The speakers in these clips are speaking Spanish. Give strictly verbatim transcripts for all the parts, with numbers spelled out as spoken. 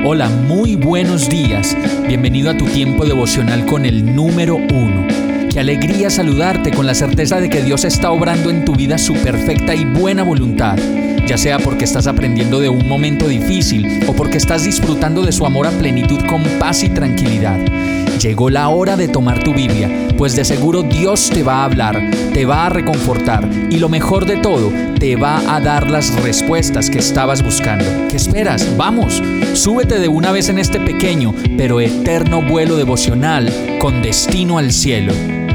Hola, muy buenos días. Bienvenido a tu tiempo devocional con el número uno. Qué alegría saludarte con la certeza de que Dios está obrando en tu vida su perfecta y buena voluntad, ya sea porque estás aprendiendo de un momento difícil o porque estás disfrutando de su amor a plenitud con paz y tranquilidad. Llegó la hora de tomar tu Biblia, pues de seguro Dios te va a hablar, te va a reconfortar y lo mejor de todo, te va a dar las respuestas que estabas buscando. ¿Qué esperas? ¡Vamos! Súbete de una vez en este pequeño pero eterno vuelo devocional con destino al cielo.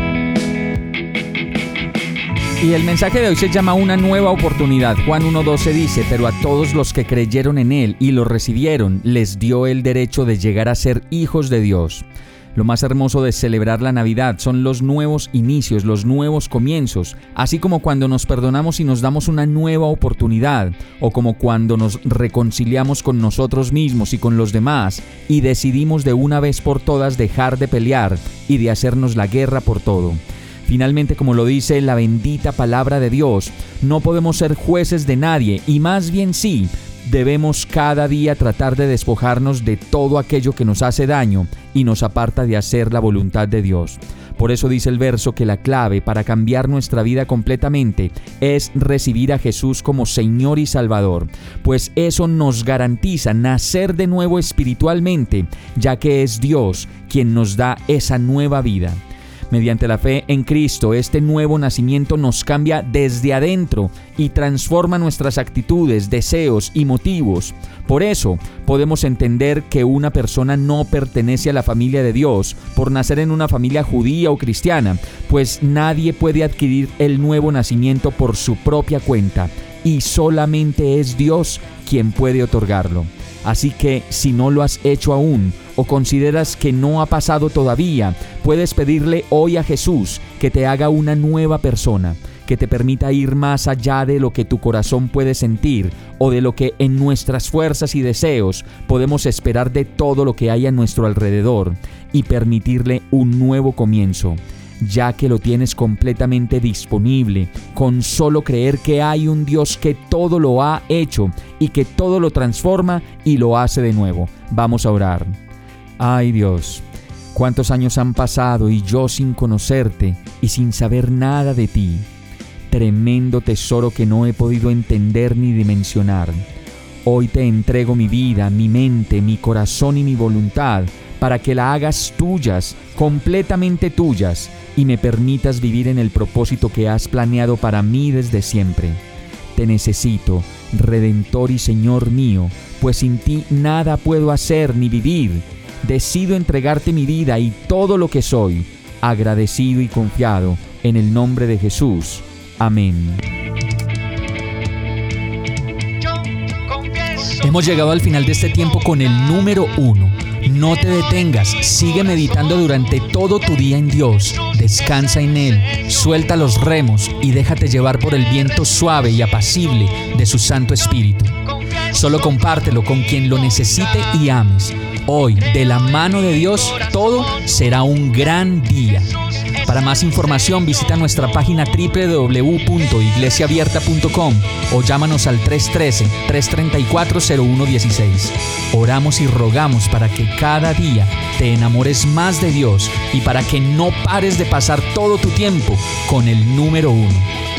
Y el mensaje de hoy se llama Una nueva oportunidad. Juan uno doce dice: pero a todos los que creyeron en Él y lo recibieron, les dio el derecho de llegar a ser hijos de Dios. Lo más hermoso de celebrar la Navidad son los nuevos inicios, los nuevos comienzos, así como cuando nos perdonamos y nos damos una nueva oportunidad, o como cuando nos reconciliamos con nosotros mismos y con los demás y decidimos de una vez por todas dejar de pelear y de hacernos la guerra por todo. Finalmente, como lo dice la bendita palabra de Dios, no podemos ser jueces de nadie y más bien sí, debemos cada día tratar de despojarnos de todo aquello que nos hace daño y nos aparta de hacer la voluntad de Dios. Por eso dice el verso que la clave para cambiar nuestra vida completamente es recibir a Jesús como Señor y Salvador, pues eso nos garantiza nacer de nuevo espiritualmente, ya que es Dios quien nos da esa nueva vida. Mediante la fe en Cristo, este nuevo nacimiento nos cambia desde adentro y transforma nuestras actitudes, deseos y motivos. Por eso, podemos entender que una persona no pertenece a la familia de Dios por nacer en una familia judía o cristiana, pues nadie puede adquirir el nuevo nacimiento por su propia cuenta y solamente es Dios quien puede otorgarlo. Así que, si no lo has hecho aún o consideras que no ha pasado todavía, puedes pedirle hoy a Jesús que te haga una nueva persona, que te permita ir más allá de lo que tu corazón puede sentir o de lo que en nuestras fuerzas y deseos podemos esperar de todo lo que hay a nuestro alrededor y permitirle un nuevo comienzo, ya que lo tienes completamente disponible, con solo creer que hay un Dios que todo lo ha hecho y que todo lo transforma y lo hace de nuevo. Vamos a orar. Ay Dios, cuántos años han pasado y yo sin conocerte y sin saber nada de ti. Tremendo tesoro que no he podido entender ni dimensionar. Hoy te entrego mi vida, mi mente, mi corazón y mi voluntad para que la hagas tuyas, completamente tuyas, y me permitas vivir en el propósito que has planeado para mí desde siempre. Te necesito, Redentor y Señor mío, pues sin ti nada puedo hacer ni vivir. Decido entregarte mi vida y todo lo que soy, agradecido y confiado, en el nombre de Jesús. Amén. Hemos llegado al final de este tiempo con el número uno. No te detengas, sigue meditando durante todo tu día en Dios, descansa en Él, suelta los remos y déjate llevar por el viento suave y apacible de su Santo Espíritu. Solo compártelo con quien lo necesite y ames. Hoy, de la mano de Dios, todo será un gran día. Para más información, visita nuestra página doble u doble u doble u punto iglesia abierta punto com o llámanos al tres uno tres, tres tres cuatro, cero uno uno seis. Oramos y rogamos para que cada día te enamores más de Dios y para que no pares de pasar todo tu tiempo con el número uno.